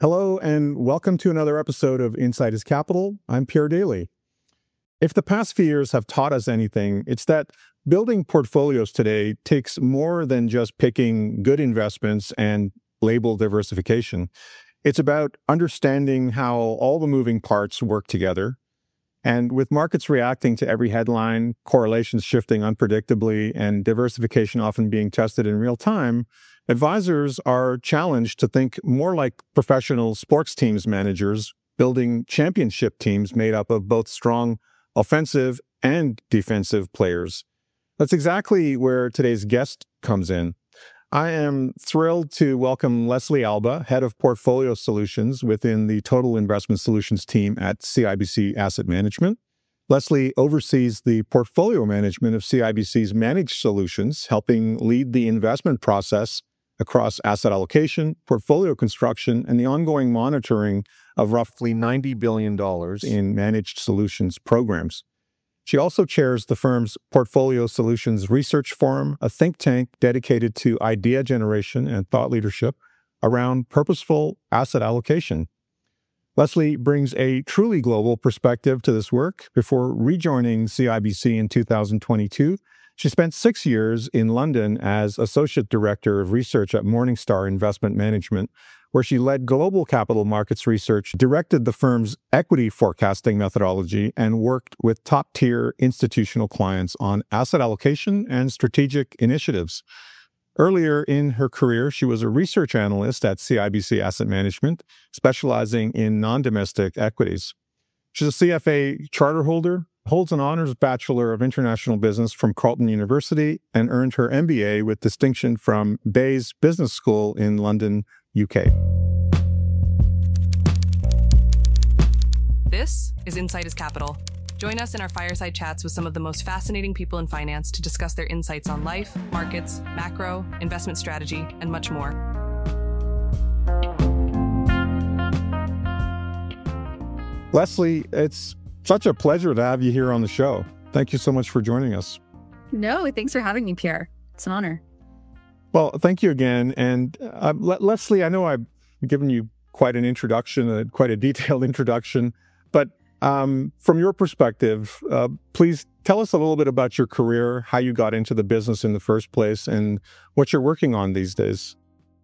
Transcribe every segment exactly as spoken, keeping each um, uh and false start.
Hello, and welcome to another episode of Insight is Capital. I'm Pierre Daly. If the past few years have taught us anything, it's that building portfolios today takes more than just picking good investments and label diversification. It's about understanding how all the moving parts work together. And with markets reacting to every headline, correlations shifting unpredictably, and diversification often being tested in real time, advisors are challenged to think more like professional sports teams managers, building championship teams made up of both strong offensive and defensive players. That's exactly where today's guest comes in. I am thrilled to welcome Leslie Alba, Head of Portfolio Solutions within the Total Investment Solutions team at C I B C Asset Management. Leslie oversees the portfolio management of C I B C's managed solutions, helping lead the investment process across asset allocation, portfolio construction, and the ongoing monitoring of roughly ninety billion dollars in managed solutions programs. She also chairs the firm's Portfolio Solutions Research Forum, a think tank dedicated to idea generation and thought leadership around purposeful asset allocation. Leslie brings a truly global perspective to this work. Before rejoining C I B C in two thousand twenty-two, she spent six years in London as Associate Director of Research at Morningstar Investment Management, where she led global capital markets research, directed the firm's equity forecasting methodology, and worked with top-tier institutional clients on asset allocation and strategic initiatives. Earlier in her career, she was a research analyst at C I B C Asset Management, specializing in non-domestic equities. She's a C F A charter holder, holds an honors Bachelor of International Business from Carleton University, and earned her M B A with distinction from Bayes Business School in London, U K. This is Insight is Capital. Join us in our fireside chats with some of the most fascinating people in finance to discuss their insights on life, markets, macro, investment strategy, and much more. Leslie, it's such a pleasure to have you here on the show. Thank you so much for joining us. No, thanks for having me, Pierre. It's an honor. Well, thank you again. And uh, Le- Leslie, I know I've given you quite an introduction, uh, quite a detailed introduction, but um, from your perspective, uh, please tell us a little bit about your career, how you got into the business in the first place, and what you're working on these days.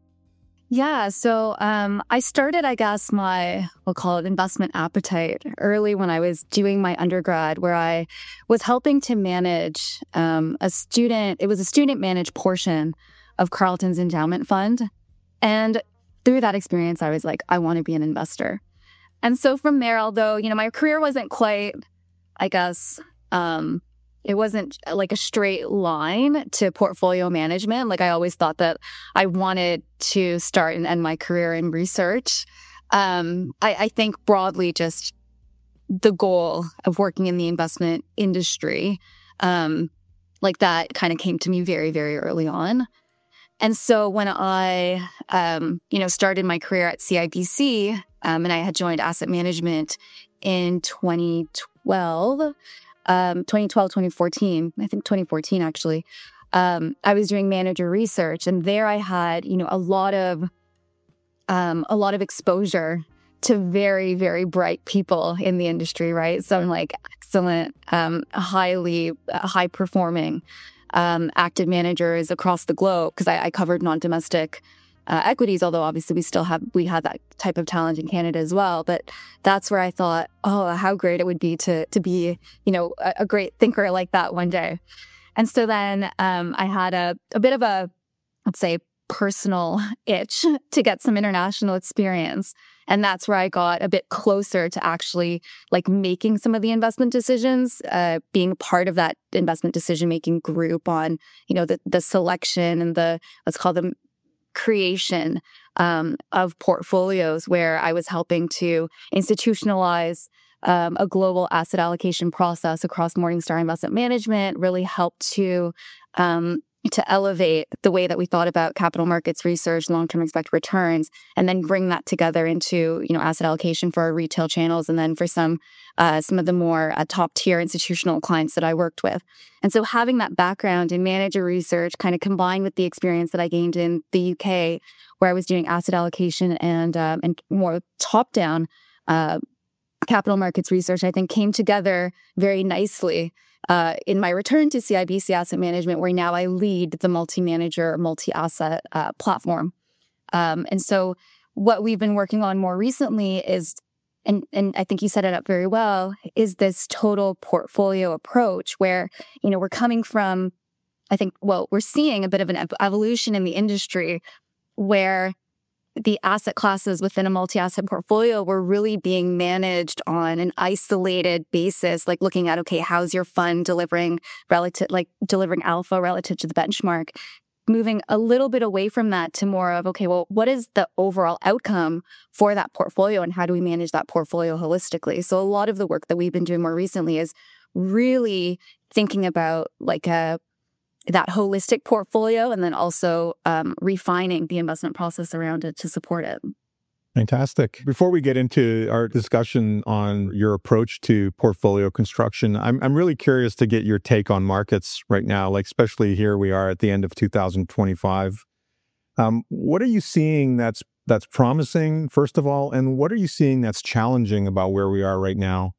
Yeah, so um, I started, I guess, my, we'll call it investment appetite early when I was doing my undergrad, where I was helping to manage um, a student, it was a student managed portion of Carleton's endowment fund. And through that experience, I was like, I want to be an investor. And so from there, although, you know, my career wasn't quite, I guess, um, it wasn't like a straight line to portfolio management. Like I always thought that I wanted to start and end my career in research. Um, I, I think broadly just the goal of working in the investment industry, um, like that kind of came to me very, very early on. And so when I, um, you know, started my career at C I B C, um, and I had joined asset management in twenty twelve, um, twenty twelve, twenty fourteen, I think twenty fourteen actually, um, I was doing manager research, and there I had, you know, a lot of, um, a lot of exposure to very, very bright people in the industry, right? Some like excellent, um, highly uh, high performing. Um, active managers across the globe, because I, I covered non-domestic uh, equities, although obviously we still have, we had that type of talent in Canada as well. But that's where I thought, oh, how great it would be to to be, you know, a, a great thinker like that one day. And so then um, I had a, a bit of a, let's say, personal itch to get some international experience. And that's where I got a bit closer to actually like making some of the investment decisions, uh, being part of that investment decision-making group on, you know, the, the selection and the, let's call them creation um, of portfolios, where I was helping to institutionalize um, a global asset allocation process across Morningstar Investment Management, really helped to um, to elevate the way that we thought about capital markets research, long-term expected returns, and then bring that together into, you know, asset allocation for our retail channels, and then for some uh, some of the more uh, top-tier institutional clients that I worked with. And so having that background in manager research kind of combined with the experience that I gained in the U K where I was doing asset allocation and um, and more top-down uh, capital markets research, I think came together very nicely uh, in my return to C I B C Asset Management, where now I lead the multi-manager, multi-asset uh, platform. Um, and so what we've been working on more recently is, and, and I think you set it up very well, is this total portfolio approach where, you know, we're coming from, I think, well, we're seeing a bit of an ev- evolution in the industry where the asset classes within a multi-asset portfolio were really being managed on an isolated basis, like looking at, okay, how's your fund delivering relative, like delivering alpha relative to the benchmark, moving a little bit away from that to more of, okay, well, what is the overall outcome for that portfolio and how do we manage that portfolio holistically? So a lot of the work that we've been doing more recently is really thinking about like a that holistic portfolio and then also um, refining the investment process around it to support it. Fantastic. Before we get into our discussion on your approach to portfolio construction, I'm I'm really curious to get your take on markets right now, like especially here we are at the end of two thousand twenty-five. Um, what are you seeing that's that's promising, first of all, and what are you seeing that's challenging about where we are right now?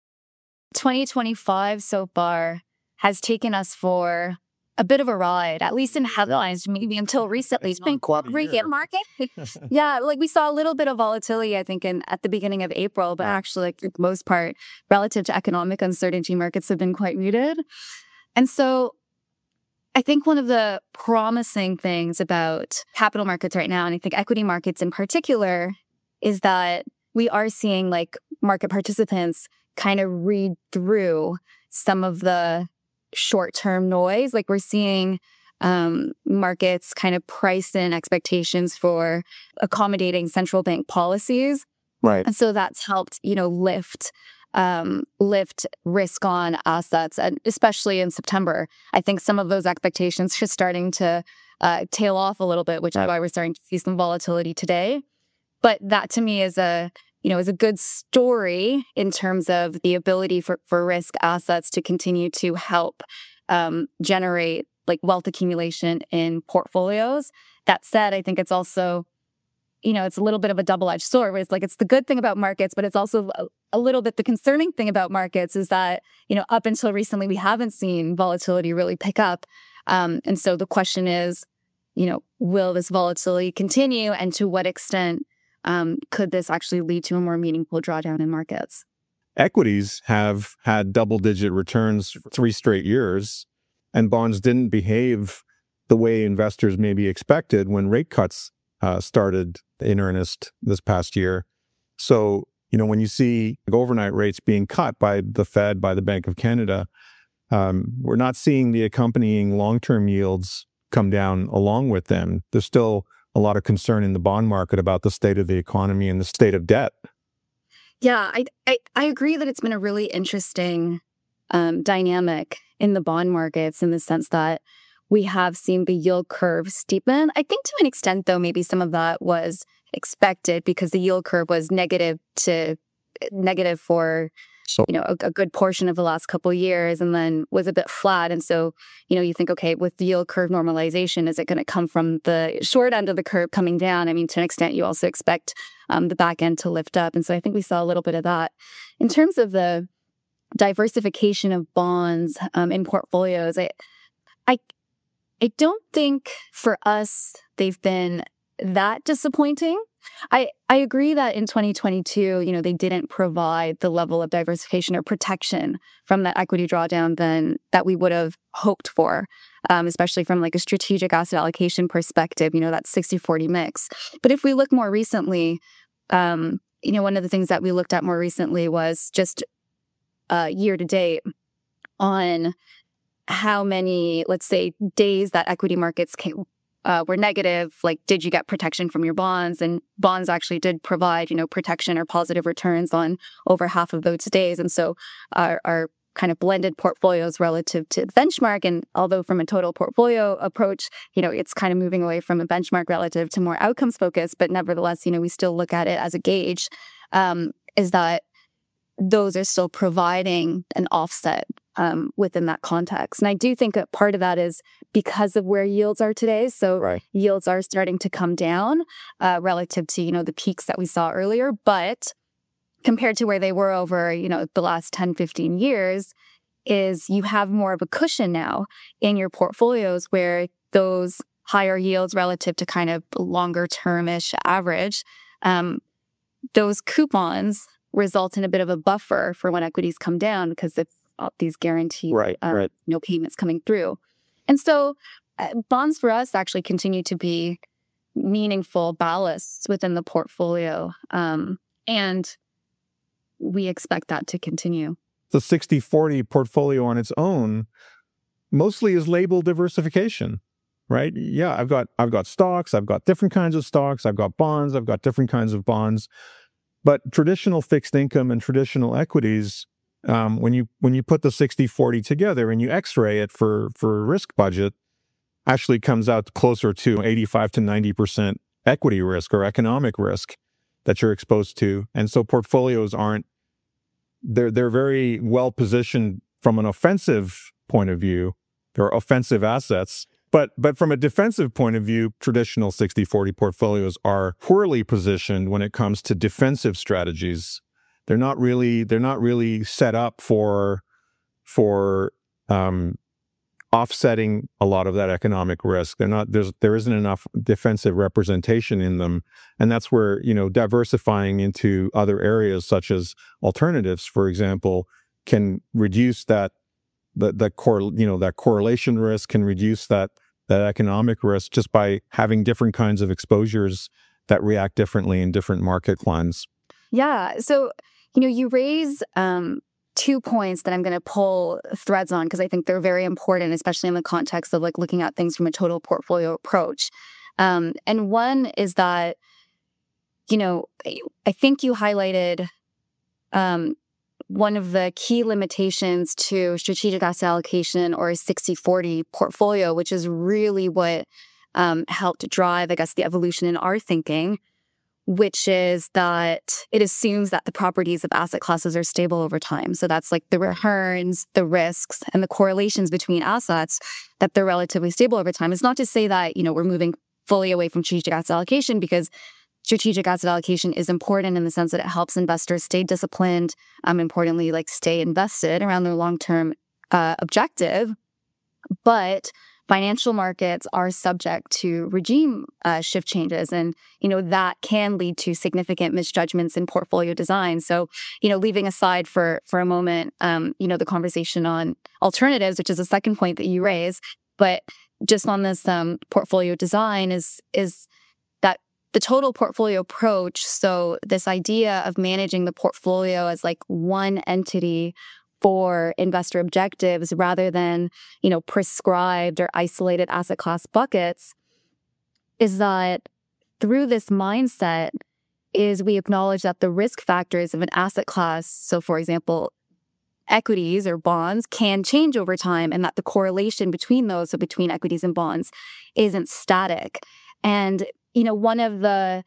twenty twenty-five so far has taken us for a bit of a ride, at least in headlines, maybe until recently. It's been quite a market. Yeah, like we saw a little bit of volatility, I think, in at the beginning of April, but actually, like, for the most part, relative to economic uncertainty, markets have been quite muted. And so I think one of the promising things about capital markets right now, and I think equity markets in particular, is that we are seeing like market participants kind of read through some of the short-term noise. Like we're seeing um, markets kind of price in expectations for accommodating central bank policies. Right. And so that's helped, you know, lift um, lift risk on assets, and especially in September. I think some of those expectations are starting to uh, tail off a little bit, which is why we're starting to see some volatility today. But that to me is a you know, is a good story in terms of the ability for, for risk assets to continue to help um, generate like wealth accumulation in portfolios. That said, I think it's also, you know, it's a little bit of a double-edged sword where it's like, it's the good thing about markets, but it's also a, a little bit the concerning thing about markets is that, you know, up until recently, we haven't seen volatility really pick up. Um, and so the question is, you know, will this volatility continue and to what extent Um, could this actually lead to a more meaningful drawdown in markets? Equities have had double-digit returns for three straight years, and bonds didn't behave the way investors maybe expected when rate cuts uh, started in earnest this past year. So, you know, when you see overnight rates being cut by the Fed, by the Bank of Canada, um, we're not seeing the accompanying long-term yields come down along with them. There's still a lot of concern in the bond market about the state of the economy and the state of debt. Yeah, I I, I agree that it's been a really interesting um, dynamic in the bond markets in the sense that we have seen the yield curve steepen. I think to an extent, though, maybe some of that was expected because the yield curve was negative to negative for So, you know, a, a good portion of the last couple of years and then was a bit flat. And so, you know, you think, okay, with the yield curve normalization, is it going to come from the short end of the curve coming down? I mean, to an extent, you also expect um, the back end to lift up. And so I think we saw a little bit of that. In terms of the diversification of bonds um, in portfolios, I, I, I don't think for us they've been that disappointing. I, I agree that in twenty twenty-two, you know, they didn't provide the level of diversification or protection from that equity drawdown than that we would have hoped for, um, especially from like a strategic asset allocation perspective, you know, that sixty forty mix. But if we look more recently, um, you know, one of the things that we looked at more recently was just uh, year to date on how many, let's say, days that equity markets came, Uh, were negative, like, did you get protection from your bonds? And bonds actually did provide, you know, protection or positive returns on over half of those days. And so our, our kind of blended portfolios relative to the benchmark. And although from a total portfolio approach, you know, it's kind of moving away from a benchmark relative to more outcomes focused, but nevertheless, you know, we still look at it as a gauge, um, is that those are still providing an offset um, within that context. And I do think that part of that is because of where yields are today. So Right. yields are starting to come down uh, relative to, you know, the peaks that we saw earlier. But compared to where they were over, you know, the last ten, fifteen years, is you have more of a cushion now in your portfolios where those higher yields relative to kind of longer termish average, um, those coupons result in a bit of a buffer for when equities come down because it's all these guaranteed Right, um, right. no payments coming through. And so uh, bonds for us actually continue to be meaningful ballasts within the portfolio. Um, and we expect that to continue. The sixty forty portfolio on its own mostly is labeled diversification, right? Yeah, I've got I've got stocks, I've got different kinds of stocks, I've got bonds, I've got different kinds of bonds. But traditional fixed income and traditional equities, um, when you when you put the sixty forty together and you x-ray it for for a risk budget, actually comes out closer to eighty-five to ninety percent equity risk or economic risk that you're exposed to. And so portfolios aren't, they're they're very well positioned from an offensive point of view. They're offensive assets. But but from a defensive point of view, traditional sixty forty portfolios are poorly positioned when it comes to defensive strategies. They're not really they're not really set up for for um, offsetting a lot of that economic risk. They're not there's there isn't enough defensive representation in them, and that's where, you know, diversifying into other areas such as alternatives, for example, can reduce that the the core you know that correlation risk, can reduce that that economic risk just by having different kinds of exposures that react differently in different market climates. Yeah. So, you know, you raise um, two points that I'm going to pull threads on because I think they're very important, especially in the context of like looking at things from a total portfolio approach. Um, and one is that, you know, I think you highlighted um, one of the key limitations to strategic asset allocation or a sixty forty portfolio, which is really what um, helped drive, I guess, the evolution in our thinking, which is that it assumes that the properties of asset classes are stable over time. So that's like the returns, the risks, and the correlations between assets, that they're relatively stable over time. It's not to say that, you know, we're moving fully away from strategic asset allocation, because strategic asset allocation is important in the sense that it helps investors stay disciplined, um, importantly, like stay invested around their long-term uh, objective. But financial markets are subject to regime uh, shift changes, and you know that can lead to significant misjudgments in portfolio design. So, you know, leaving aside for for a moment, um, you know, the conversation on alternatives, which is a second point that you raise, but just on this um, portfolio design is is that the total portfolio approach. So this idea of managing the portfolio as like one entity for investor objectives rather than, you know, prescribed or isolated asset class buckets, is that through this mindset is we acknowledge that the risk factors of an asset class, so for example, equities or bonds, can change over time, and that the correlation between those, so between equities and bonds, isn't static. And, you know, one of the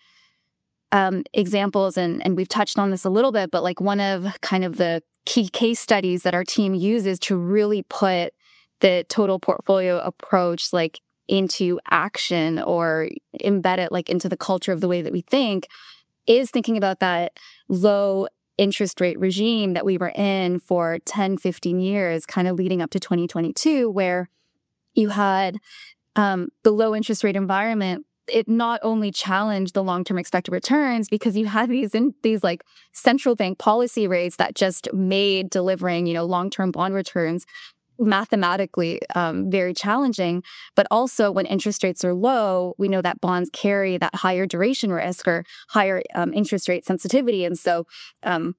um, examples, and, and we've touched on this a little bit, but like one of kind of the key case studies that our team uses to really put the total portfolio approach like into action or embed it like into the culture of the way that we think is thinking about that low interest rate regime that we were in for ten, fifteen years, kind of leading up to twenty twenty-two, where you had um, the low interest rate environment. It not only challenged the long-term expected returns because you had these in, these like central bank policy rates that just made delivering, you know, long-term bond returns mathematically um, very challenging. But also when interest rates are low, we know that bonds carry that higher duration risk or higher um, interest rate sensitivity. And so, um,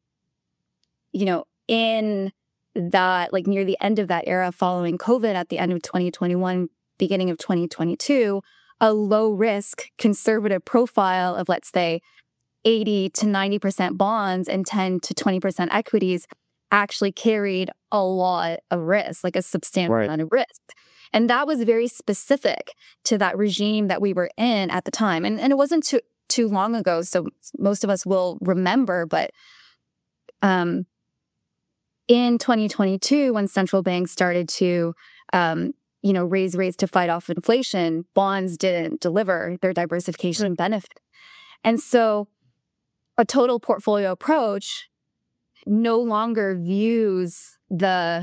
you know, in that, like near the end of that era following COVID at the end of twenty twenty-one, beginning of twenty twenty-two, a low risk conservative profile of, let's say, eighty to ninety percent bonds and ten to twenty percent equities actually carried a lot of risk, like a substantial Right. amount of risk. And that was very specific to that regime that we were in at the time. And, and it wasn't too, too long ago, so most of us will remember, but um, in twenty twenty-two, when central banks started to, um, you know, raise rates to fight off inflation, bonds didn't deliver their diversification benefit. And so a total portfolio approach no longer views the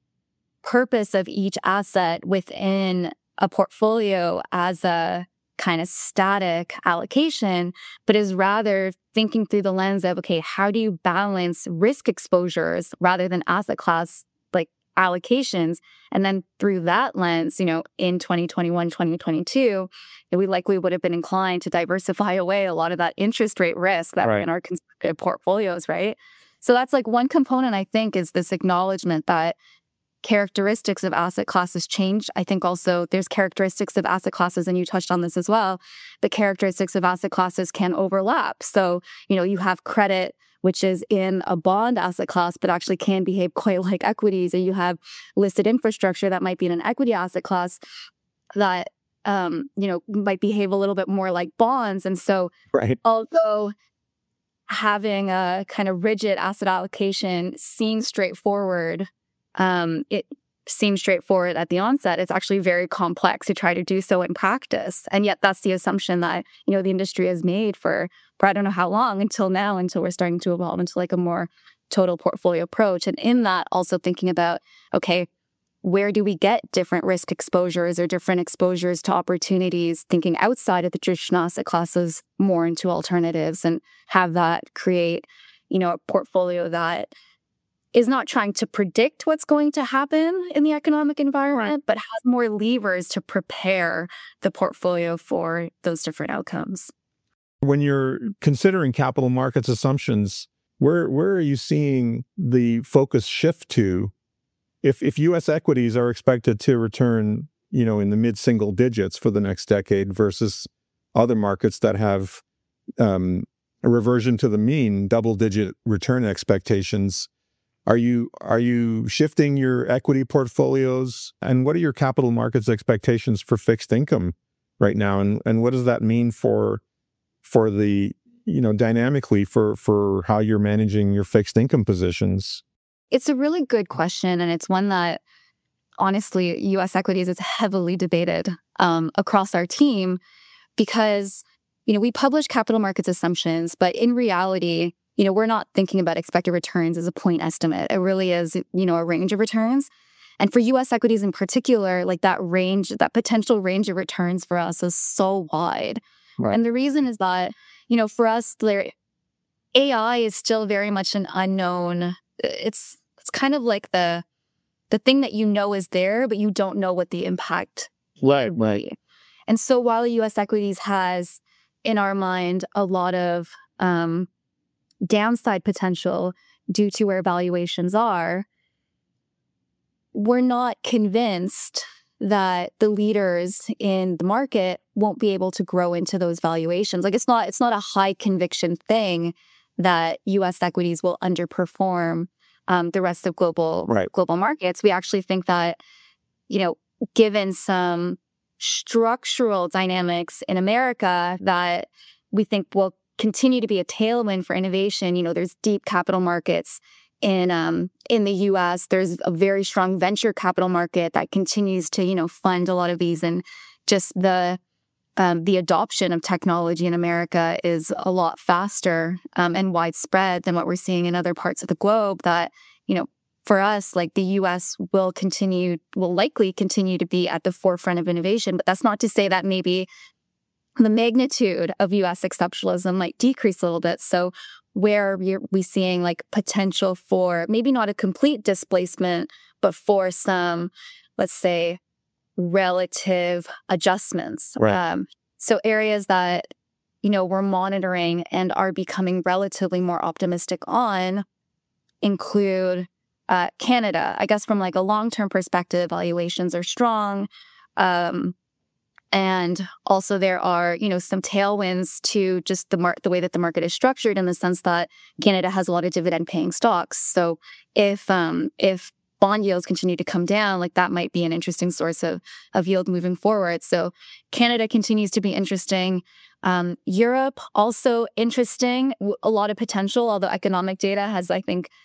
purpose of each asset within a portfolio as a kind of static allocation, but is rather thinking through the lens of, okay, how do you balance risk exposures rather than asset class like allocations? And then through that lens, you know, in twenty twenty-one, twenty twenty-two, we likely would have been inclined to diversify away a lot of that interest rate risk that Right. in our conservative portfolios, right? So that's like one component, I think, is this acknowledgement that characteristics of asset classes change. I think also there's characteristics of asset classes, and you touched on this as well. The characteristics of asset classes can overlap. So, you know, you have credit, which is in a bond asset class, but actually can behave quite like equities. And you have listed infrastructure that might be in an equity asset class that, um, you know, might behave a little bit more like bonds. And so Right. although having a kind of rigid asset allocation seems straightforward, um, it seems straightforward at the onset. It's actually very complex to try to do so in practice. And yet that's the assumption that, you know, the industry has made for, for I don't know how long until now, until we're starting to evolve into like a more total portfolio approach. And in that, also thinking about, okay, where do we get different risk exposures or different exposures to opportunities, thinking outside of the traditional asset classes more into alternatives, and have that create, you know, a portfolio that is not trying to predict what's going to happen in the economic environment, but has more levers to prepare the portfolio for those different outcomes. When you're considering capital markets assumptions, where where are you seeing the focus shift to? If if U S equities are expected to return, you know, in the mid-single digits for the next decade versus other markets that have um, a reversion to the mean, double-digit return expectations, Are you are you shifting your equity portfolios? And what are your capital markets expectations for fixed income right now? And and what does that mean for for the, you know, dynamically for for how you're managing your fixed income positions? It's a really good question, and it's one that honestly U S equities is heavily debated um, across our team because, you know, we publish capital markets assumptions, but in reality, you know, we're not thinking about expected returns as a point estimate. It really is, you know, a range of returns. And for U S equities in particular, like that range, that potential range of returns for us is so wide. Right. And the reason is that, you know, for us, there, A I is still very much an unknown. It's it's kind of like the the thing that you know is there, but you don't know what the impact Right, will be. And so while U S equities has, in our mind, a lot of um, downside potential due to where valuations are, we're not convinced that the leaders in the market won't be able to grow into those valuations. Like it's not it's not a high conviction thing that U S equities will underperform um, the rest of global Right. global markets. We actually think that, you know, given some structural dynamics in America that we think will continue to be a tailwind for innovation. You know, there's deep capital markets in um, in the U S. There's a very strong venture capital market that continues to, you know, fund a lot of these, and just the um, the adoption of technology in America is a lot faster um, and widespread than what we're seeing in other parts of the globe. That, you know, for us, like the U S will continue, will likely continue to be at the forefront of innovation. But that's not to say that maybe the magnitude of U S exceptionalism might decrease a little bit. So where we're we seeing like potential for maybe not a complete displacement, but for some, let's say, relative adjustments. Right. Um, so areas that, you know, we're monitoring and are becoming relatively more optimistic on include uh, Canada. I guess from like a long-term perspective, valuations are strong. Um, And also there are, you know, some tailwinds to just the mar- the way that the market is structured, in the sense that Canada has a lot of dividend paying stocks. So if um, if bond yields continue to come down, like that might be an interesting source of, of yield moving forward. So Canada continues to be interesting. Um, Europe also interesting, a lot of potential, although economic data has, I think,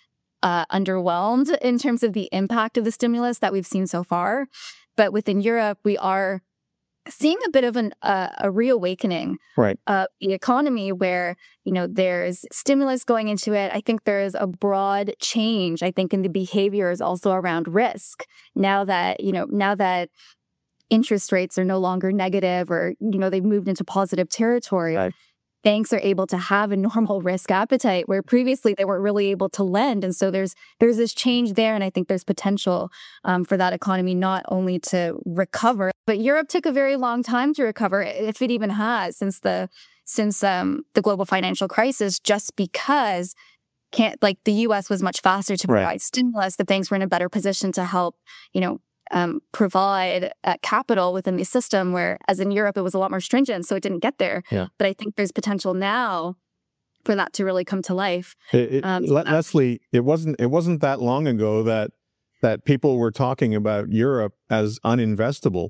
uh, underwhelmed in terms of the impact of the stimulus that we've seen so far. But within Europe, we are seeing a bit of an, uh, a reawakening right. of the economy where, you know, there's stimulus going into it. I think there's a broad change, I think, in the behaviors also around risk. Now that, you know, now that interest rates are no longer negative or, you know, they've moved into positive territory, Right. banks are able to have a normal risk appetite where previously they weren't really able to lend. And so there's there's this change there. And I think there's potential um, for that economy not only to recover, but Europe took a very long time to recover, if it even has, since the since um, the global financial crisis, just because can't like the U S was much faster to provide Right. stimulus. The banks were in a better position to help, you know, Um, provide uh, capital within the system, where as in Europe, it was a lot more stringent, so it didn't get there. Yeah. But I think there's potential now for that to really come to life. It, it, Um, Le- Leslie, it wasn't it wasn't that long ago that that people were talking about Europe as uninvestable,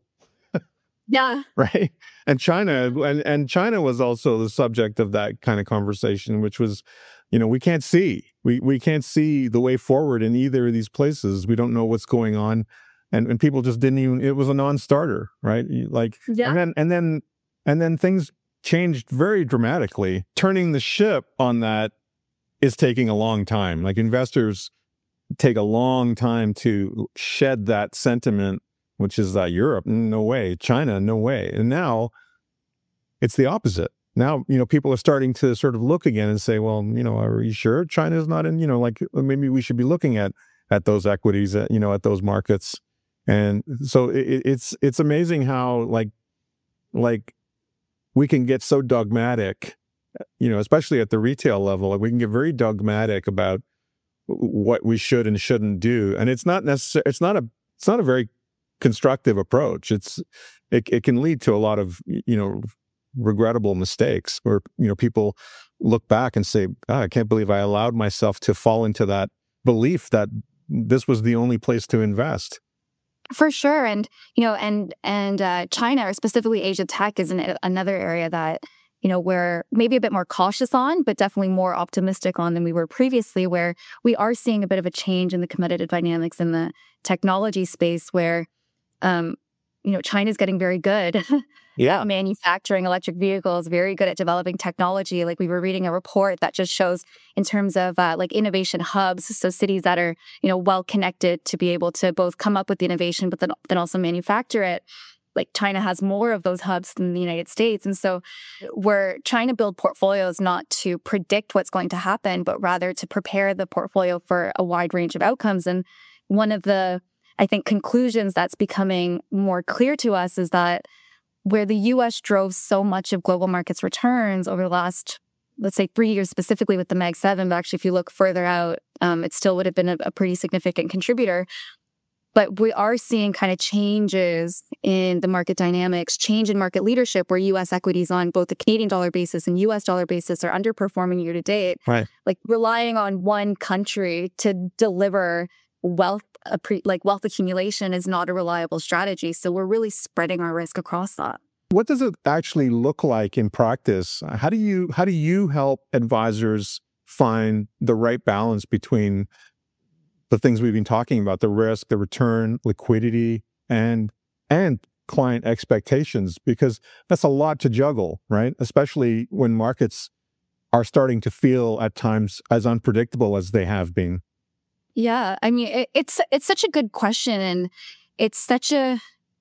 Yeah. right? And China and, and China was also the subject of that kind of conversation, which was, you know, we can't see. We we can't see the way forward in either of these places. We don't know what's going on. And and people just didn't even, it was a non-starter, right? You- Like, Yeah. and then, and then, and then things changed very dramatically. Turning the ship on that is taking a long time. Like investors take a long time to shed that sentiment, which is that Europe, no way, China, no way. And now it's the opposite. Now, you know, people are starting to sort of look again and say, well, you know, are you sure China's not in, you know, like maybe we should be looking at, at those equities, at, you know, at those markets. And so it, it's it's amazing how like like we can get so dogmatic, you know, especially at the retail level. Like we can get very dogmatic about what we should and shouldn't do, and it's not necessary. It's not a it's not a very constructive approach. It's it it can lead to a lot of you know regrettable mistakes where you know people look back and say, oh, I can't believe I allowed myself to fall into that belief that this was the only place to invest. For sure. And, you know, and and uh, China, or specifically Asia Tech, is an, another area that, you know, we're maybe a bit more cautious on, but definitely more optimistic on than we were previously, where we are seeing a bit of a change in the competitive dynamics in the technology space where, um, you know, China's getting very good Yeah. at manufacturing electric vehicles, very good at developing technology. Like we were reading a report that just shows in terms of uh, like innovation hubs, so cities that are, you know, well connected to be able to both come up with the innovation, but then, then also manufacture it. Like China has more of those hubs than the United States. And so we're trying to build portfolios not to predict what's going to happen, but rather to prepare the portfolio for a wide range of outcomes. And one of the, I think, conclusions that's becoming more clear to us is that where the U S drove so much of global markets returns over the last, let's say, three years specifically with the Mag seven, but actually if you look further out, um, it still would have been a, a pretty significant contributor. But we are seeing kind of changes in the market dynamics, change in market leadership, where U S equities on both the Canadian dollar basis and U S dollar basis are underperforming year to date. Right. Like relying on one country to deliver wealth, like wealth accumulation, is not a reliable strategy. So we're really spreading our risk across that. What does it actually look like in practice? How do you how do you help advisors find the right balance between the things we've been talking about, the risk, the return, liquidity, and and client expectations? Because that's a lot to juggle, right? Especially when markets are starting to feel at times as unpredictable as they have been. Yeah, I mean, it, it's it's such a good question, and it's such a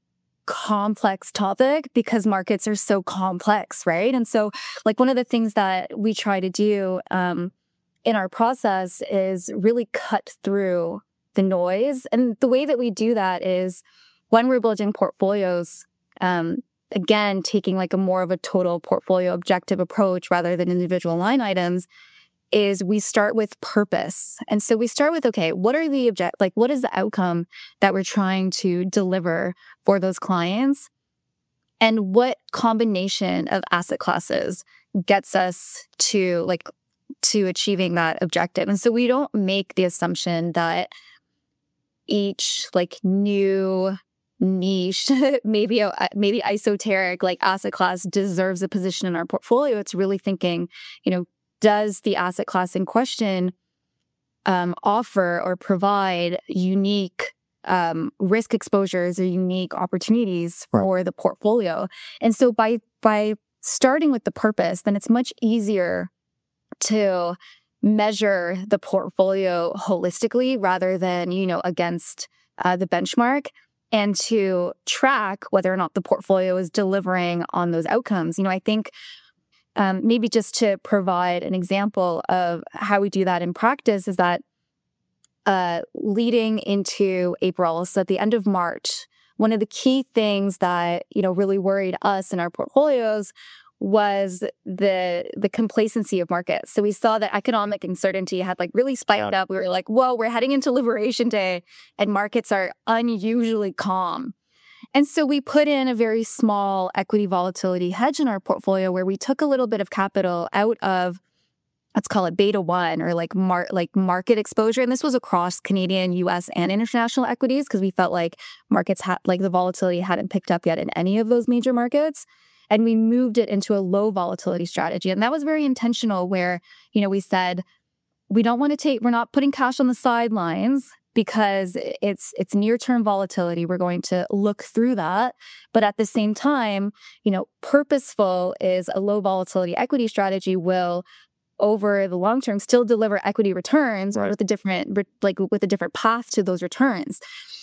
complex topic because markets are so complex, right? And so, like, one of the things that we try to do um, in our process is really cut through the noise. And the way that we do that is when we're building portfolios, um, again, taking like a more of a total portfolio objective approach rather than individual line items, is we start with purpose. And so we start with, okay, what are the object, like what is the outcome that we're trying to deliver for those clients? And what combination of asset classes gets us to like to achieving that objective? And so we don't make the assumption that each like new niche, maybe maybe esoteric like asset class deserves a position in our portfolio. It's really thinking, you know, does the asset class in question um, offer or provide unique um, risk exposures or unique opportunities Right. for the portfolio. And so by by starting with the purpose, then it's much easier to measure the portfolio holistically rather than, you know, against uh, the benchmark, and to track whether or not the portfolio is delivering on those outcomes. You know, I think um, maybe just to provide an example of how we do that in practice is that uh, leading into April, so at the end of March, one of the key things that, you know, really worried us in our portfolios was the the complacency of markets. So we saw that economic uncertainty had like really spiked up. We were like, whoa, we're heading into Liberation Day and markets are unusually calm. And so we put in a very small equity volatility hedge in our portfolio where we took a little bit of capital out of, let's call it beta one, or like mar- like market exposure. And this was across Canadian, U S, and international equities because we felt like markets had, like the volatility hadn't picked up yet in any of those major markets. And we moved it into a low volatility strategy. And that was very intentional where, you know, we said, we don't want to take, we're not putting cash on the sidelines because it's it's near-term volatility. We're going to look through that. But at the same time, you know, purposeful is a low volatility equity strategy will, over the long term, still deliver equity returns, right, with a different, like with a different path to those returns.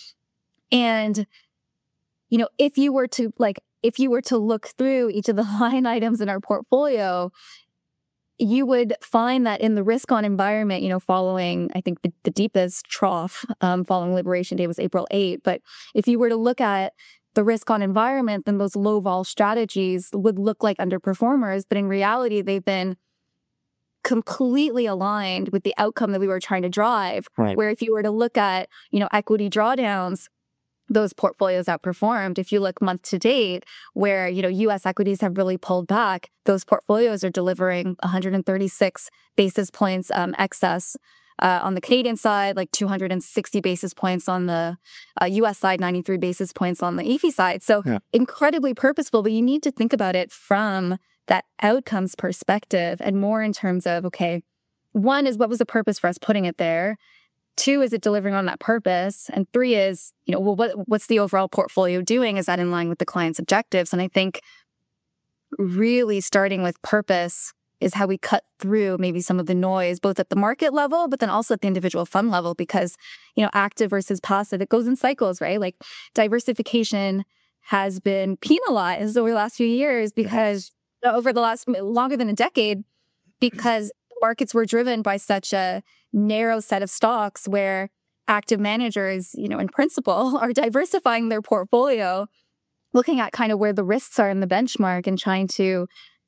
And, you know, if you were to like, if you were to look through each of the line items in our portfolio, you would find that in the risk-on environment, you know, following, I think the, the deepest trough um, following Liberation Day was April eighth. But if you were to look at the risk-on environment, then those low-vol strategies would look like underperformers. But in reality, they've been completely aligned with the outcome that we were trying to drive. Right. Where if you were to look at, you know, equity drawdowns, those portfolios outperformed. If you look month to date, where, you know, U S equities have really pulled back, those portfolios are delivering one hundred thirty-six basis points um, excess uh, on the Canadian side, like two hundred sixty basis points on the uh, U S side, ninety-three basis points on the E F I side. So Yeah. incredibly purposeful, but you need to think about it from that outcomes perspective and more in terms of, okay, one is what was the purpose for us putting it there? Two, is it delivering on that purpose? And three is, you know, well, what what's the overall portfolio doing? Is that in line with the client's objectives? And I think really starting with purpose is how we cut through maybe some of the noise, both at the market level, but then also at the individual fund level, because, you know, active versus passive, it goes in cycles, right? Like diversification has been penalized over the last few years because over the last longer than a decade, because markets were driven by such a narrow set of stocks where active managers, you know, in principle, are diversifying their portfolio, looking at kind of where the risks are in the benchmark and trying to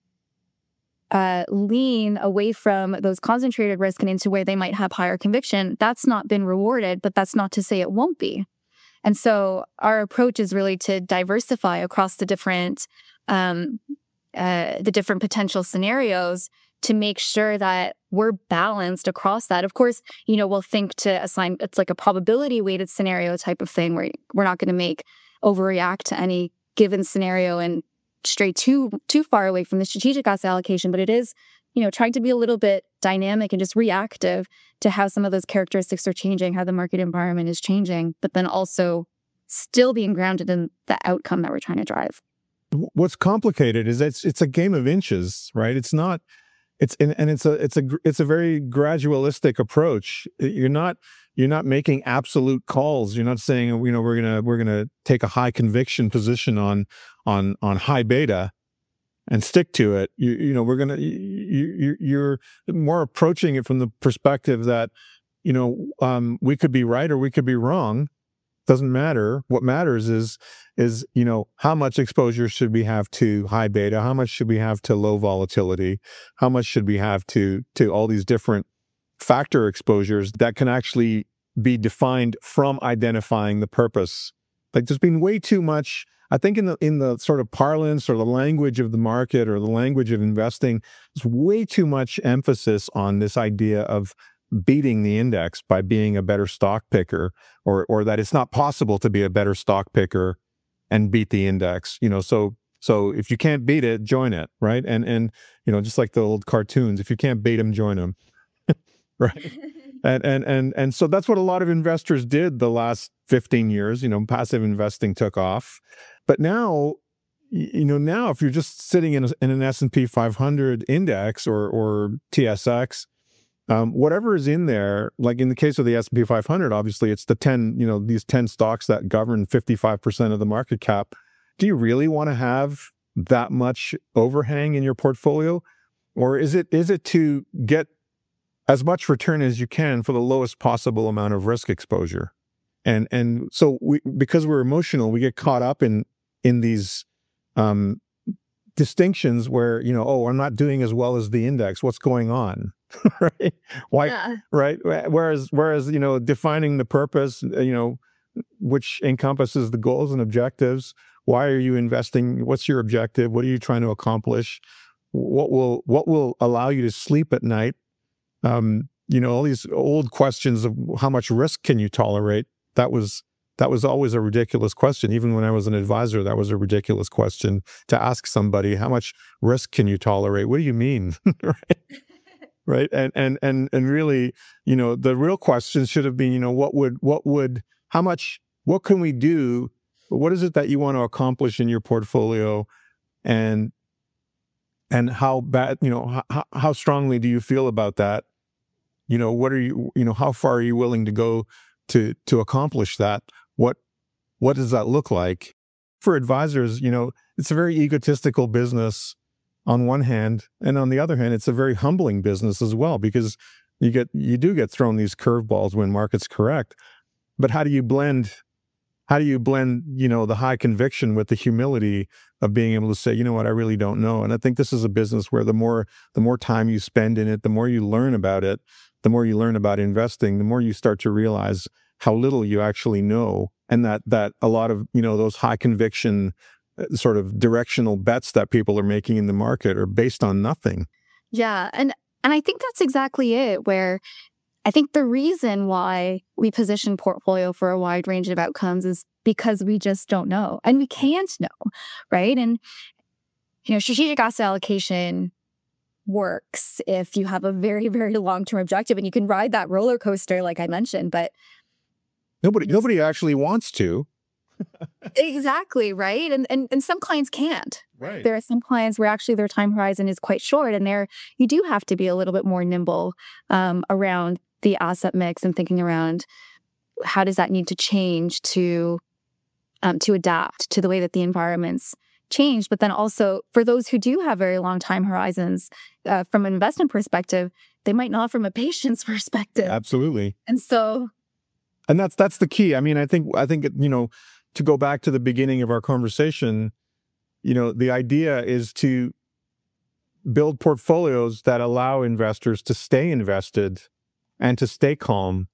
uh, lean away from those concentrated risk and into where they might have higher conviction. That's not been rewarded, but that's not to say it won't be. And so our approach is really to diversify across the different um, uh, the different potential scenarios to make sure that we're balanced across that. Of course, you know, we'll think to assign, it's like a probability weighted scenario type of thing where we're not going to make overreact to any given scenario and stray too too far away from the strategic asset allocation. But it is, you know, trying to be a little bit dynamic and just reactive to how some of those characteristics are changing, how the market environment is changing, but then also still being grounded in the outcome that we're trying to drive. What's complicated is it's it's a game of inches, right? It's not. It's and, and it's a it's a it's a very gradualistic approach. You're not you're not making absolute calls. You're not saying, you know, we're gonna we're gonna take a high conviction position on on on high beta and stick to it. You you know we're gonna you, you you're more approaching it from the perspective that, you know, um, we could be right or we could be wrong. Doesn't matter. What matters is, is, you know, how much exposure should we have to high beta? How much should we have to low volatility? How much should we have to, to all these different factor exposures that can actually be defined from identifying the purpose? Like there's been way too much, I think in the, in the sort of parlance or the language of the market or the language of investing, there's way too much emphasis on this idea of beating the index by being a better stock picker, or or that it's not possible to be a better stock picker and beat the index. You know, so so if you can't beat it, join it, right? And and you know, just like the old cartoons, if you can't beat them, join them, right? And, and, and, and so that's what a lot of investors did the last fifteen years, you know, passive investing took off. But now, you know, now if you're just sitting in, a, in an S and P five hundred index or, or T S X, um, whatever is in there, like in the case of the S and P five hundred, obviously it's the ten, you know, these ten stocks that govern fifty-five percent of the market cap. Do you really want to have that much overhang in your portfolio? Or is it is it to get as much return as you can for the lowest possible amount of risk exposure? And and so we, because we're emotional, we get caught up in in these um, distinctions where, you know, oh, I'm not doing as well as the index. What's going on? Right? Why? Yeah. Right? Whereas whereas you know, defining the purpose, you know, which encompasses the goals and objectives. Why are you investing? What's your objective? What are you trying to accomplish? What will what will allow you to sleep at night? Um, you know, all these old questions of how much risk can you tolerate? That was that was always a ridiculous question. Even when I was an advisor, that was a ridiculous question to ask somebody. How much risk can you tolerate? What do you mean? Right? Right? And and and and really, you know, the real question should have been, you know, what would what would how much what can we do? What is it that you want to accomplish in your portfolio, and and how bad, you know, how how strongly do you feel about that? You know, what are you, you know, how far are you willing to go to to accomplish that? What what does that look like? For advisors, you know, it's a very egotistical business on one hand, and on the other hand, it's a very humbling business as well, because you get you do get thrown these curveballs when markets correct. But how do you blend how do you blend, you know, the high conviction with the humility of being able to say, you know what, I really don't know. And I think this is a business where the more the more time you spend in it, the more you learn about it, the more you learn about investing, the more you start to realize how little you actually know, and that that a lot of, you know, those high conviction uh, sort of directional bets that people are making in the market are based on nothing. Yeah, and and I think that's exactly it, where I think the reason why we position portfolio for a wide range of outcomes is because we just don't know, and we can't know, right? And, you know, strategic asset allocation works if you have a very, very long-term objective and you can ride that roller coaster, like I mentioned, but nobody nobody actually wants to. Exactly, right? And, and and some clients can't. Right. There are some clients where actually their time horizon is quite short, and there you do have to be a little bit more nimble um, around the asset mix and thinking around how does that need to change to um, to adapt to the way that the environment's changed. But then also for those who do have very long time horizons, uh, from an investment perspective, they might not from a patient's perspective. Absolutely. And so, and that's that's the key. I mean, I think I think you know, to go back to the beginning of our conversation, you know, the idea is to build portfolios that allow investors to stay invested and to stay calm,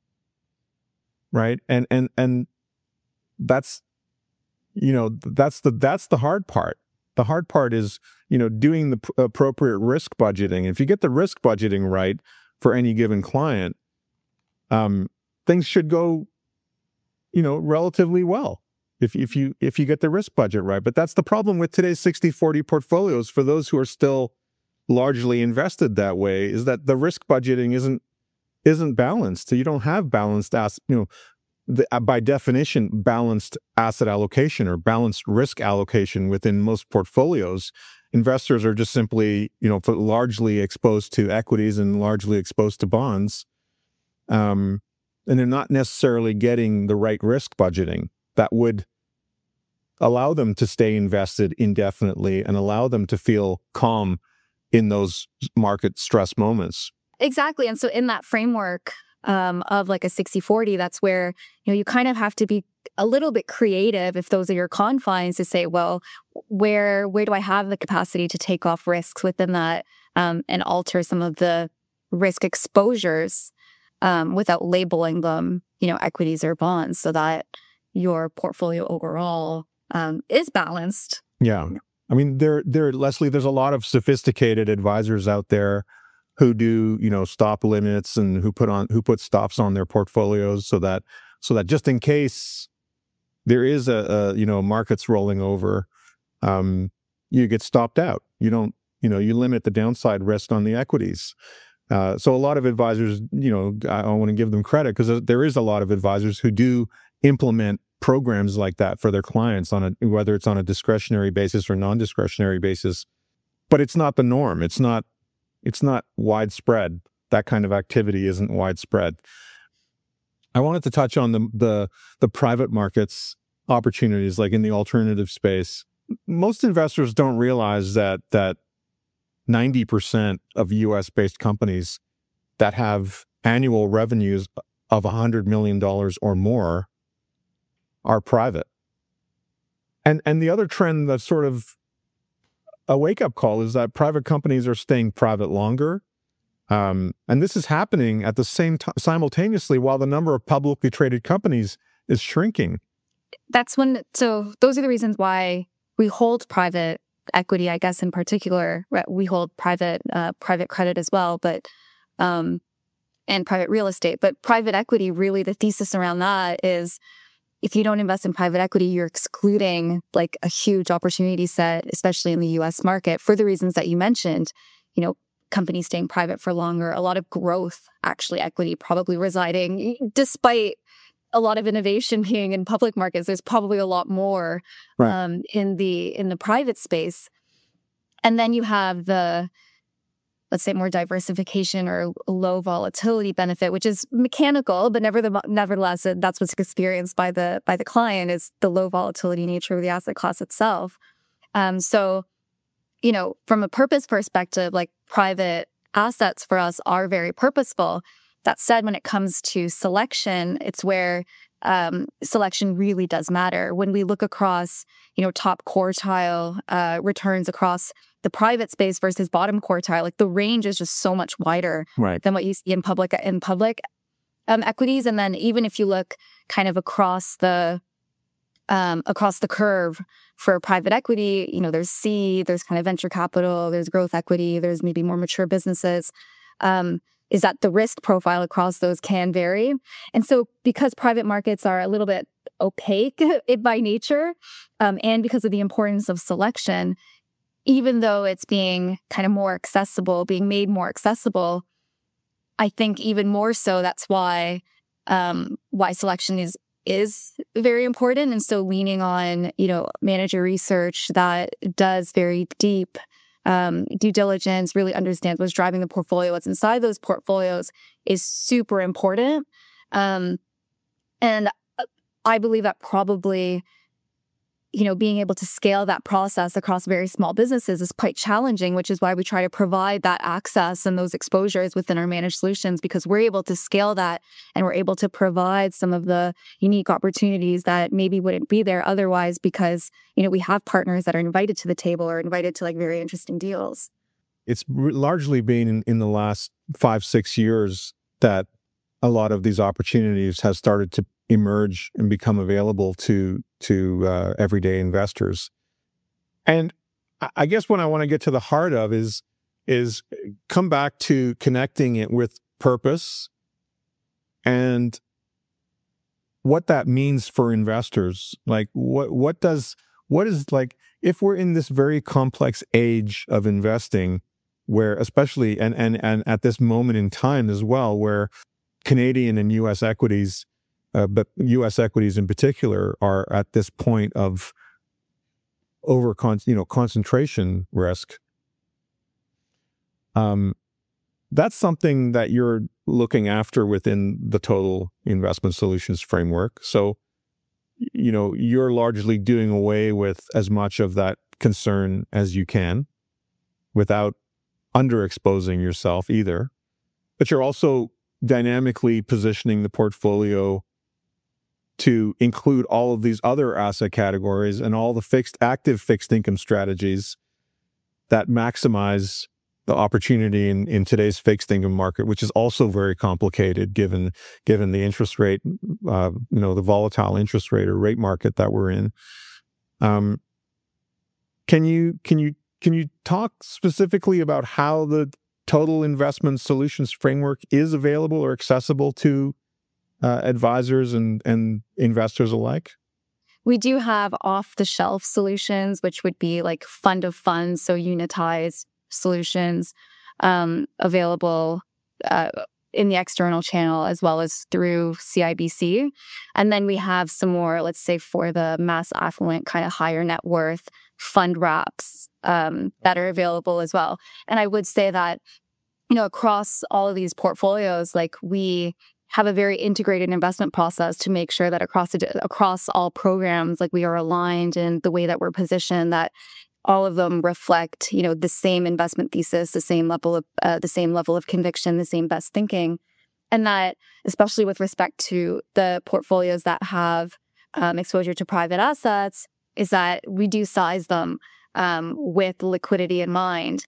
right? And and and that's, you know, that's the that's the hard part. The hard part is, you know, doing the p- appropriate risk budgeting. If you get the risk budgeting right for any given client, um, things should go, you know, relatively well. If if you if you get the risk budget right. But that's the problem with today's sixty forty portfolios. For those who are still largely invested that way, is that the risk budgeting isn't isn't balanced. So you don't have balanced ass, you know, the, uh, by definition, balanced asset allocation or balanced risk allocation within most portfolios. Investors are just simply, you know, largely exposed to equities and largely exposed to bonds. Um, and they're not necessarily getting the right risk budgeting that would allow them to stay invested indefinitely and allow them to feel calm in those market stress moments. Exactly. And so in that framework um, of like a sixty forty, that's where, you know, you kind of have to be a little bit creative if those are your confines to say, well, where where do I have the capacity to take off risks within that um, and alter some of the risk exposures um, without labeling them, you know, equities or bonds, so that your portfolio overall um, is balanced. Yeah. I mean, there, there, Leslie, there's a lot of sophisticated advisors out there who do, you know, stop limits and who put on, who put stops on their portfolios so that, so that just in case there is a, a you know, markets rolling over, um, you get stopped out. You don't, you know, you limit the downside risk on the equities. Uh, so a lot of advisors, you know, I, I want to give them credit because there is a lot of advisors who do implement programs like that for their clients on a, whether it's on a discretionary basis or non-discretionary basis. But it's not the norm. It's not, it's not widespread. That kind of activity isn't widespread. I wanted to touch on the, the, the private markets opportunities, like in the alternative space. Most investors don't realize that, that ninety percent of U S-based companies that have annual revenues of one hundred million dollars or more are private. And, and the other trend that's sort of a wake-up call is that private companies are staying private longer. Um, and this is happening at the same time, simultaneously, while the number of publicly traded companies is shrinking. That's when, so those are the reasons why we hold private equity, I guess, in particular. We hold private uh, private credit as well, but um, and private real estate. But private equity, really, the thesis around that is if you don't invest in private equity, you're excluding like a huge opportunity set, especially in the U S market, for the reasons that you mentioned. You know, companies staying private for longer, a lot of growth, actually, equity probably residing, despite a lot of innovation being in public markets. There's probably a lot more right. um, in the in the private space. And then you have the, let's say, more diversification or low volatility benefit, which is mechanical, but nevertheless, nevertheless, that's what's experienced by the by the client is the low volatility nature of the asset class itself. Um, so, you know, from a purpose perspective, like private assets for us are very purposeful. That said, when it comes to selection, it's where um, selection really does matter. When we look across, you know, top quartile uh, returns across the private space versus bottom quartile, like the range is just so much wider right. than what you see in public in public um, equities. And then even if you look kind of across the um, across the curve for private equity, you know, there's C, there's kind of venture capital, there's growth equity, there's maybe more mature businesses. Um, is that the risk profile across those can vary. And so because private markets are a little bit opaque by nature, um, and because of the importance of selection, even though it's being kind of more accessible, being made more accessible, I think even more so that's why um, why selection is is very important. And so leaning on, you know, manager research that does very deep Um, due diligence, really understands what's driving the portfolio, what's inside those portfolios is super important. Um, and I believe that probably, you know, being able to scale that process across very small businesses is quite challenging, which is why we try to provide that access and those exposures within our managed solutions, because we're able to scale that and we're able to provide some of the unique opportunities that maybe wouldn't be there otherwise because, you know, we have partners that are invited to the table or invited to like very interesting deals. It's largely been in, in the last five, six years that a lot of these opportunities have started to emerge and become available to to uh, everyday investors. And I guess what I want to get to the heart of is is come back to connecting it with purpose and what that means for investors. Like what what does what is like if we're in this very complex age of investing, where especially and and and at this moment in time as well, where Canadian and U S equities, uh, but U S equities in particular, are at this point of over con- you know concentration risk. Um, that's something that you're looking after within the total investment solutions framework. So, you know, you're largely doing away with as much of that concern as you can, without underexposing yourself either. But you're also dynamically positioning the portfolio to include all of these other asset categories and all the fixed, active fixed income strategies that maximize the opportunity in, in today's fixed income market, which is also very complicated given given the interest rate, uh, you know, the volatile interest rate or rate market that we're in. Um, can you can you can you talk specifically about how the total investment solutions framework is available or accessible to uh, advisors and, and investors alike? We do have off-the-shelf solutions, which would be like fund of funds, so unitized solutions um, available uh, in the external channel as well as through C I B C. And then we have some more, let's say, for the mass affluent, kind of higher net worth fund wraps um, that are available as well. And I would say that, you know, across all of these portfolios, like we have a very integrated investment process to make sure that across across all programs, like we are aligned in the way that we're positioned, that all of them reflect, you know, the same investment thesis, the same level of uh, the same level of conviction, the same best thinking, and that especially with respect to the portfolios that have um, exposure to private assets, is that we do size them um, with liquidity in mind.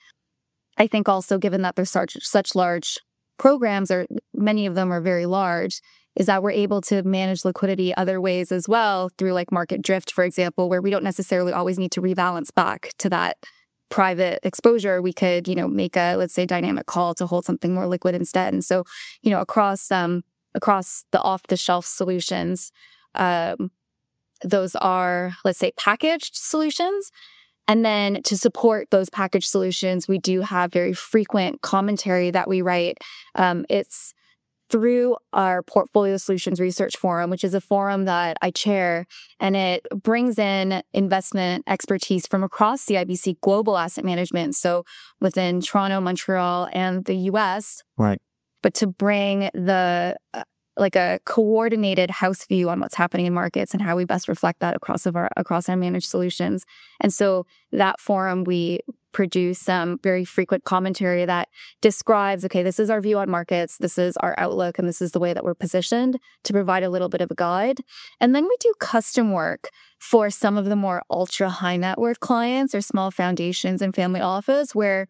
I think also, given that they're such such large programs, or many of them are very large, is that we're able to manage liquidity other ways as well through like market drift, for example, where we don't necessarily always need to rebalance back to that private exposure. We could, you know, make a, let's say, dynamic call to hold something more liquid instead. And so, you know, across um across the off-the-shelf solutions, um, those are, let's say, packaged solutions. And then to support those package solutions, we do have very frequent commentary that we write. Um, it's through our Portfolio Solutions Research Forum, which is a forum that I chair, and it brings in investment expertise from across C I B C global asset management, so within Toronto, Montreal, and the U S. Right. But to bring the uh, like a coordinated house view on what's happening in markets and how we best reflect that across of our across our managed solutions. And so that forum, we produce some very frequent commentary that describes, okay, this is our view on markets, this is our outlook, and this is the way that we're positioned, to provide a little bit of a guide. And then we do custom work for some of the more ultra high net worth clients or small foundations and family office, where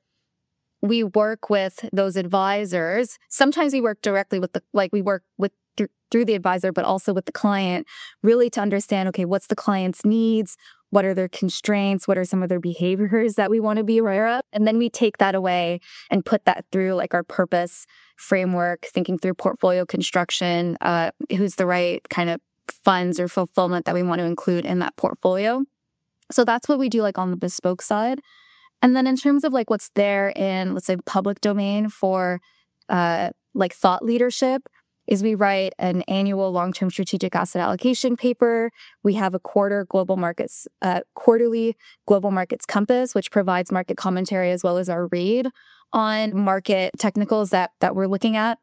we work with those advisors. Sometimes we work directly with the, like we work with th- through the advisor, but also with the client, really to understand, okay, what's the client's needs? What are their constraints? What are some of their behaviors that we want to be aware of? And then we take that away and put that through like our purpose framework, thinking through portfolio construction, uh, who's the right kind of funds or fulfillment that we want to include in that portfolio. So that's what we do like on the bespoke side. And then in terms of like what's there in, let's say, public domain for uh, like thought leadership, is we write an annual long-term strategic asset allocation paper. We have a quarter global markets, uh, quarterly global markets compass, which provides market commentary as well as our read on market technicals that that we're looking at.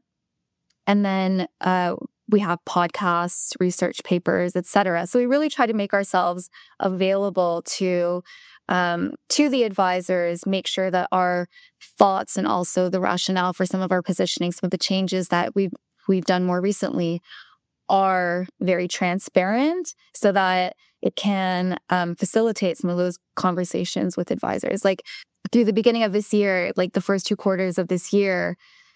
And then uh, we have podcasts, research papers, et cetera. So we really try to make ourselves available to Um, to the advisors, make sure that our thoughts and also the rationale for some of our positioning, some of the changes that we've we've done more recently, are very transparent, so that it can um, facilitate some of those conversations with advisors. Like through the beginning of this year, like the first two quarters of this year,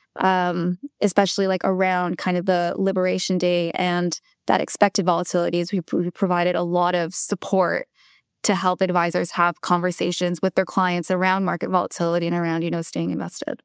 um, especially like around kind of the Liberation Day and that expected volatilities, we, we provided a lot of support to help advisors have conversations with their clients around market volatility and around, you know, staying invested.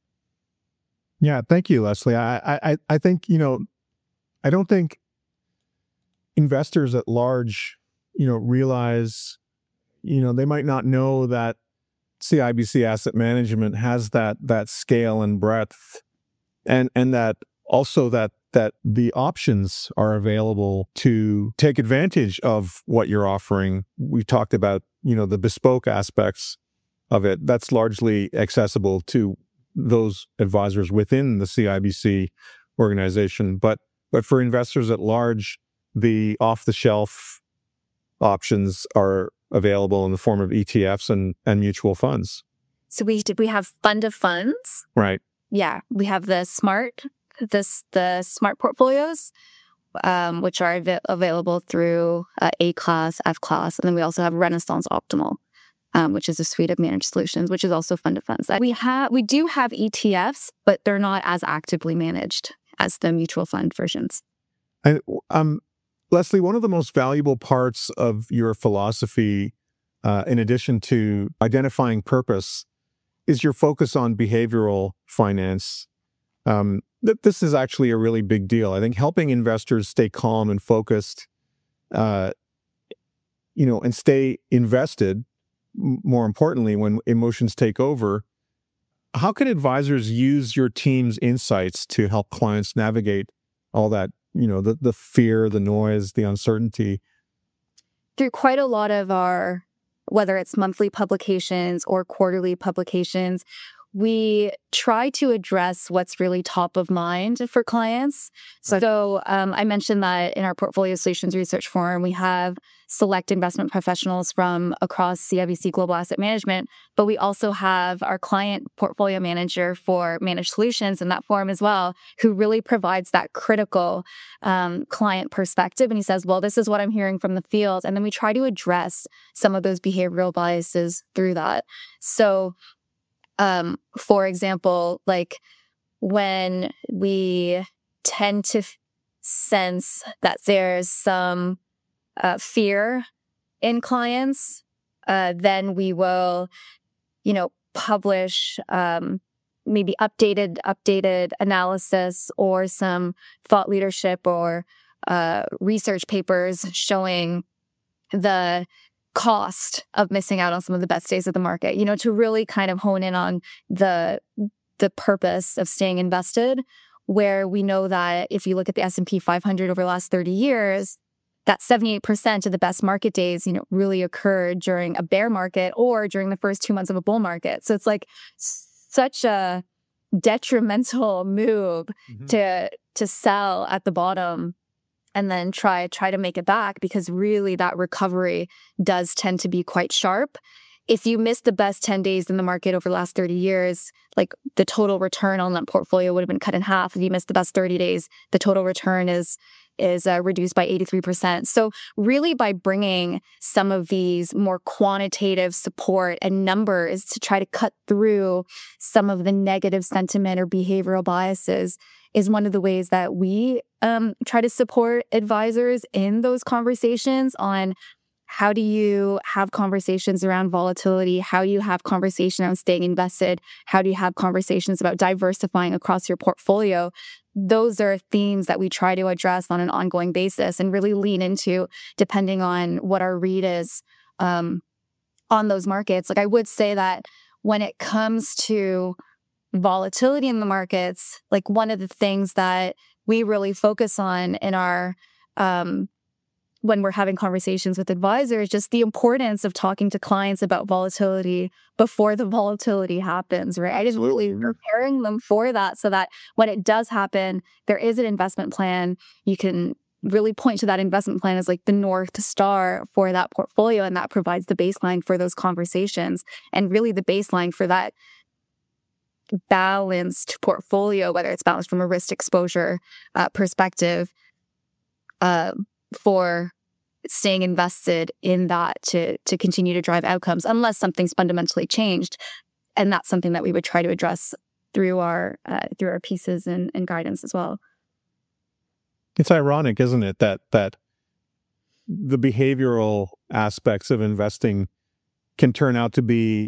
Yeah, thank you, Leslie. I, I, I think, you know, I don't think investors at large, you know, realize, you know, they might not know that C I B C Asset Management has that that scale and breadth, and and that also that that the options are available to take advantage of what you're offering. We talked about, you know, the bespoke aspects of it. That's largely accessible to those advisors within the C I B C organization. But but for investors at large, the off-the-shelf options are available in the form of E T Fs and, and mutual funds. So we we have fund of funds. Right. Yeah, we have the smart this the smart portfolios, um, which are av- available through uh, A class, F class, and then we also have Renaissance Optimal, um, which is a suite of managed solutions, which is also fund of funds. We have we do have E T Fs, but they're not as actively managed as the mutual fund versions. And um, Leslie, one of the most valuable parts of your philosophy, uh, in addition to identifying purpose, is your focus on behavioral finance. Um, th- this is actually a really big deal. I think helping investors stay calm and focused, uh, you know, and stay invested, m- more importantly, when emotions take over, how can advisors use your team's insights to help clients navigate all that, you know, the, the fear, the noise, the uncertainty? Through quite a lot of our, whether it's monthly publications or quarterly publications, we try to address what's really top of mind for clients. So, so um, I mentioned that in our Portfolio Solutions Research Forum, we have select investment professionals from across C I B C Global Asset Management, but we also have our client portfolio manager for Managed Solutions in that forum as well, who really provides that critical um, client perspective. And he says, well, this is what I'm hearing from the field. And then we try to address some of those behavioral biases through that. So Um, for example, like when we tend to f- sense that there's some uh, fear in clients, uh, then we will, you know, publish um, maybe updated, updated analysis or some thought leadership or uh, research papers showing the cost of missing out on some of the best days of the market, you know, to really kind of hone in on the the purpose of staying invested, where we know that if you look at the S and P five hundred over the last thirty years, that seventy-eight percent of the best market days, you know, really occurred during a bear market or during the first two months of a bull market. So it's like such a detrimental move mm-hmm. to to sell at the bottom and then try try to make it back, because really that recovery does tend to be quite sharp. If you miss the best ten days in the market over the last thirty years, like the total return on that portfolio would have been cut in half. If you missed the best thirty days, the total return is is uh, reduced by eighty-three percent. So really by bringing some of these more quantitative support and numbers to try to cut through some of the negative sentiment or behavioral biases is one of the ways that we um, try to support advisors in those conversations on how do you have conversations around volatility? How do you have conversation around staying invested? How do you have conversations about diversifying across your portfolio? Those are themes that we try to address on an ongoing basis and really lean into depending on what our read is um, on those markets. Like I would say that when it comes to volatility in the markets, like one of the things that we really focus on in our um, when we're having conversations with advisors, just the importance of talking to clients about volatility before the volatility happens, right? I just really preparing them for that so that when it does happen, there is an investment plan. You can really point to that investment plan as like the North Star for that portfolio, and that provides the baseline for those conversations and really the baseline for that balanced portfolio, whether it's balanced from a risk exposure uh, perspective, uh, for staying invested in that to to continue to drive outcomes, unless something's fundamentally changed. And that's something that we would try to address through our uh, through our pieces and, and guidance as well. It's ironic, isn't it, that that the behavioral aspects of investing can turn out to be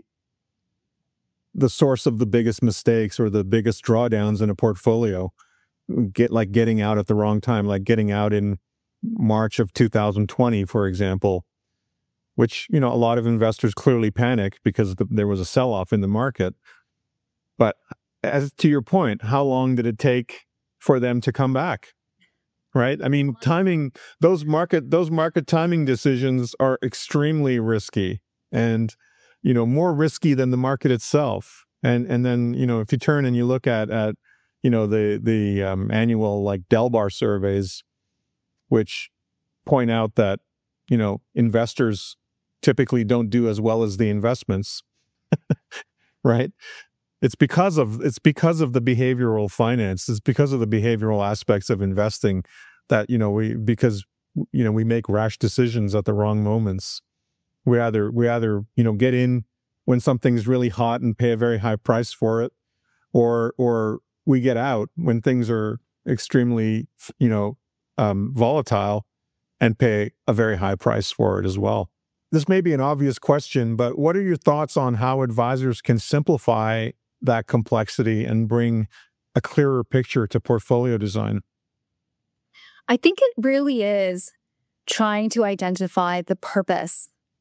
the source of the biggest mistakes or the biggest drawdowns in a portfolio. Get like getting out at the wrong time, like getting out in March of two thousand twenty, for example, which, you know, a lot of investors clearly panicked because the, there was a sell-off in the market. But as to your point, how long did it take for them to come back? Right? I mean, timing, those market, those market timing decisions are extremely risky and, you know, more risky than the market itself. And, and then, you know, if you turn and you look at, at, you know, the, the um, annual like Delbar surveys, which point out that, you know, investors typically don't do as well as the investments, right? It's because of it's because of the behavioral finance. It's because of the behavioral aspects of investing that, you know, we because you know we make rash decisions at the wrong moments. We either we either you know get in when something's really hot and pay a very high price for it, or or we get out when things are extremely you know um, volatile and pay a very high price for it as well. This may be an obvious question, but what are your thoughts on how advisors can simplify that complexity and bring a clearer picture to portfolio design? I think it really is trying to identify the purpose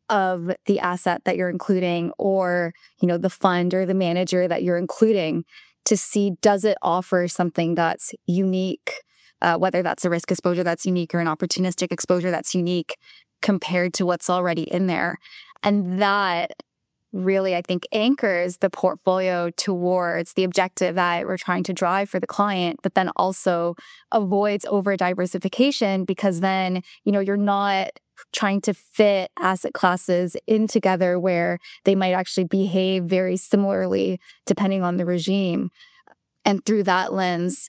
of the asset that you're including, or, you know, the fund or the manager that you're including, to see, does it offer something that's unique, uh, whether that's a risk exposure that's unique or an opportunistic exposure that's unique compared to what's already in there. And that really, I think, anchors the portfolio towards the objective that we're trying to drive for the client, but then also avoids over diversification, because then, you know, you're not trying to fit asset classes in together where they might actually behave very similarly depending on the regime. And through that lens,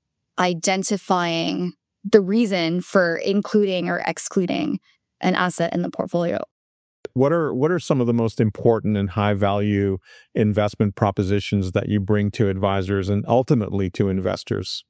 identifying the reason for including or excluding an asset in the portfolio. What are what are some of the most important and high value investment propositions that you bring to advisors and ultimately to investors?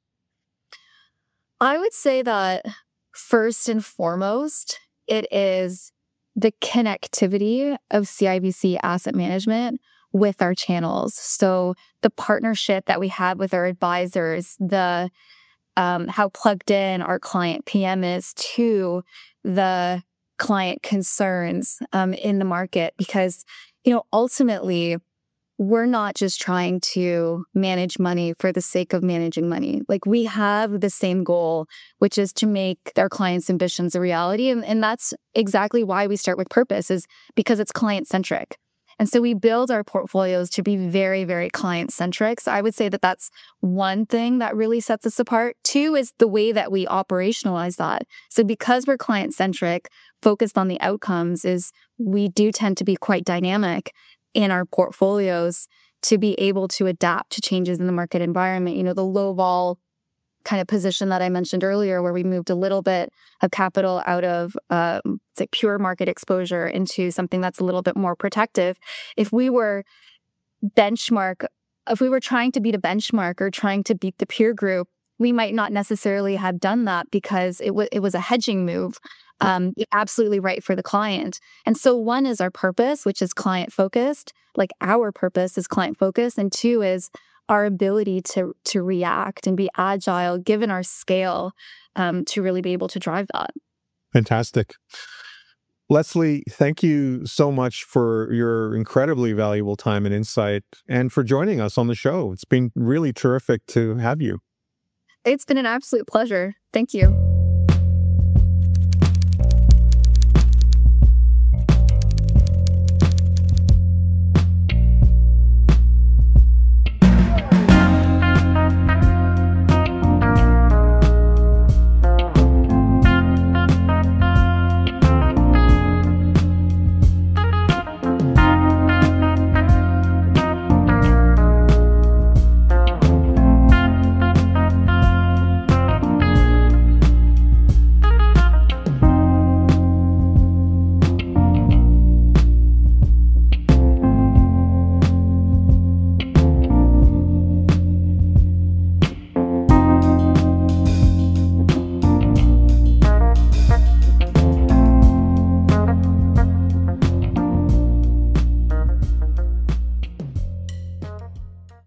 I would say that first and foremost, it is the connectivity of C I B C Asset Management with our channels. So the partnership that we have with our advisors, the um, how plugged in our client P M is to the client concerns um, in the market, because, you know, ultimately, we're not just trying to manage money for the sake of managing money. Like, we have the same goal, which is to make their clients' ambitions a reality. And, and that's exactly why we start with purpose, is because it's client-centric. And so we build our portfolios to be very, very client-centric. So I would say that that's one thing that really sets us apart. Two is the way that we operationalize that. So because we're client-centric, focused on the outcomes, is we do tend to be quite dynamic in our portfolios to be able to adapt to changes in the market environment. You know, the low vol kind of position that I mentioned earlier, where we moved a little bit of capital out of um, say pure market exposure into something that's a little bit more protective. If we were benchmark, if we were trying to beat a benchmark or trying to beat the peer group, we might not necessarily have done that because it was it was a hedging move. Um, absolutely right for the client. And so one is our purpose, which is client focused. Like, our purpose is client focused, and two is our ability to to react and be agile, given our scale, um, to really be able to drive that. Fantastic. Leslie, thank you so much for your incredibly valuable time and insight, and for joining us on the show. It's been really terrific to have you. It's been an absolute pleasure. Thank you.